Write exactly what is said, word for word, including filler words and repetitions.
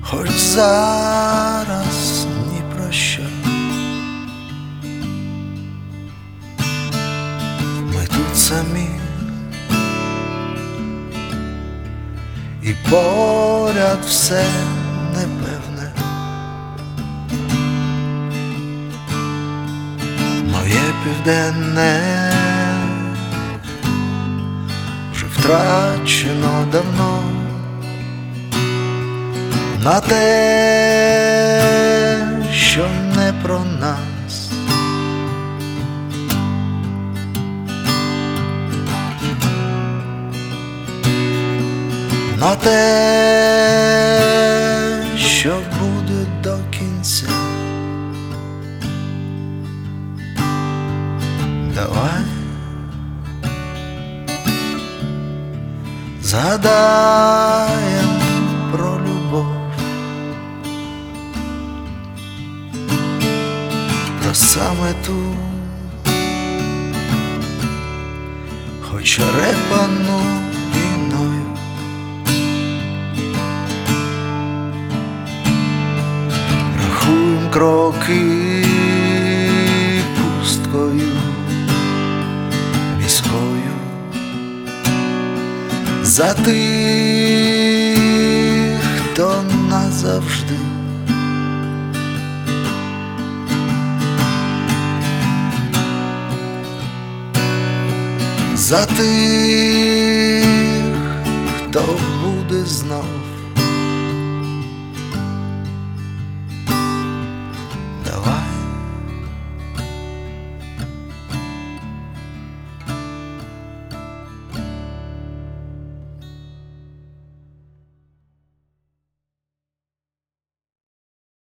хоч зараз ні про що. Ми тут самі, і поряд все непевне. Моє південне вже втрачено давно на те, що не про нас. На те, що буде до кінця. Давай згадаєм про любов, про саме ту, хоч репану війною. Рахуєм кроки пусткою міською за тих, хто назавжди. За тих, хто буде знов.